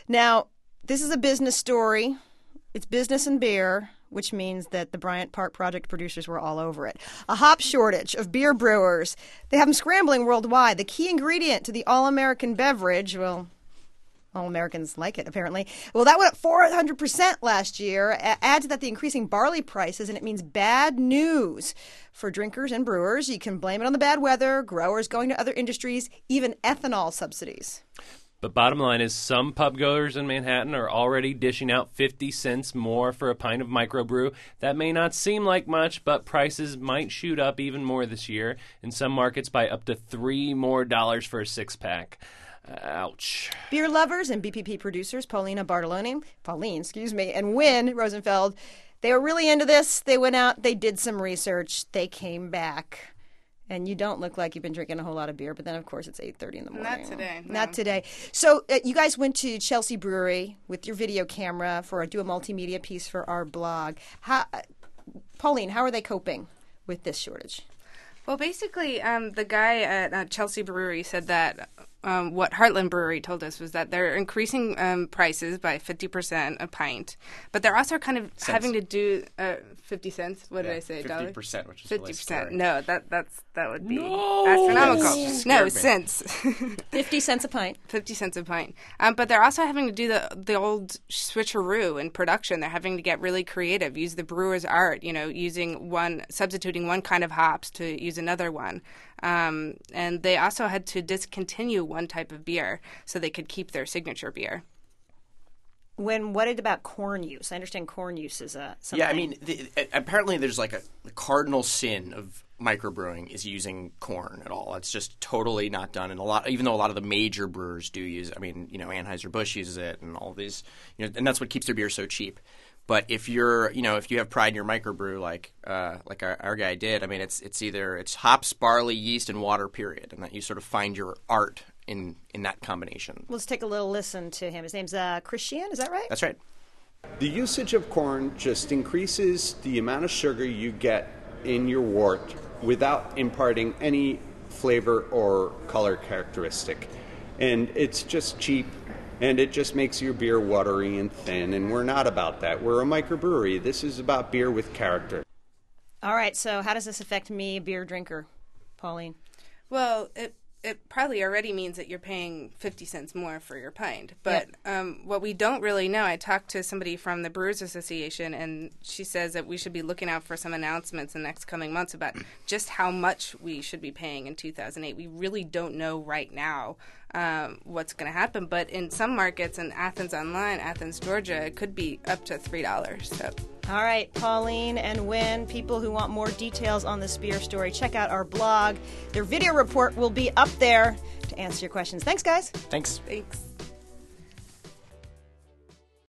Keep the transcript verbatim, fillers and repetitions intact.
Now, this is a business story. It's business and beer, which means that the Bryant Park Project producers were all over it. A hop shortage of beer brewers. They have them scrambling worldwide. The key ingredient to the all-American beverage, well, all Americans like it, apparently. Well, that went up four hundred percent last year. Add to that the increasing barley prices, and it means bad news for drinkers and brewers. You can blame it on the bad weather, growers going to other industries, even ethanol subsidies. But bottom line is some pub goers in Manhattan are already dishing out fifty cents more for a pint of microbrew. That may not seem like much, but prices might shoot up even more this year. In some markets by up to three more dollars for a six-pack. Ouch. Beer lovers and B P P producers, Paulina Bartoloni, Pauline, excuse me, and Wynn Rosenfeld, they were really into this. They went out, they did some research, they came back. And you don't look like you've been drinking a whole lot of beer, but then, of course, it's eight thirty in the morning. Not today. No. Not today. So uh, you guys went to Chelsea Brewery with your video camera for a do a multimedia piece for our blog. How, uh, Pauline, how are they coping with this shortage? Well, basically, um, the guy at uh, Chelsea Brewery said that um, what Heartland Brewery told us was that they're increasing um, prices by fifty percent a pint, but they're also kind of Cents. having to do uh, fifty cents. What yeah, did I say? fifty percent, which is fifty percent. Really No, that that's that would be No. astronomical. Yes. No, Scared me. cents. fifty cents a pint. fifty cents a pint. Um, but they're also having to do the the old switcheroo in production. They're having to get really creative, use the brewer's art, you know, using one, substituting one kind of hops to use another one. Um, and they also had to discontinue one type of beer so they could keep their signature beer. When what about corn use? I understand corn use is a something. Yeah, I mean, the, apparently there's like a the cardinal sin of microbrewing is using corn at all. It's just totally not done. And a lot, even though a lot of the major brewers do use it. I mean, you know, Anheuser-Busch uses it and all these, you know, and that's what keeps their beer so cheap. But if you're, you know, if you have pride in your microbrew, like uh, like our, our guy did, I mean, it's it's either it's hops, barley, yeast, and water, period, and that you sort of find your art in in that combination. Let's take a little listen to him. His name's uh, Christian, is that right? That's right. The usage of corn just increases the amount of sugar you get in your wort without imparting any flavor or color characteristic. And it's just cheap, and it just makes your beer watery and thin, and we're not about that. We're a microbrewery. This is about beer with character. All right, so how does this affect me, a beer drinker, Pauline? Well, it it probably already means that you're paying fifty cents more for your pint. But Yep. um, what we don't really know, I talked to somebody from the Brewers Association, and she says that we should be looking out for some announcements in the next coming months about just how much we should be paying in two thousand eight. We really don't know right now um, what's going to happen. But in some markets, in Athens Online, Athens, Georgia, it could be up to three dollars. So. All right, Pauline and Wynn, people who want more details on this beer story, check out our blog. Their video report will be up there to answer your questions. Thanks, guys. Thanks. Thanks.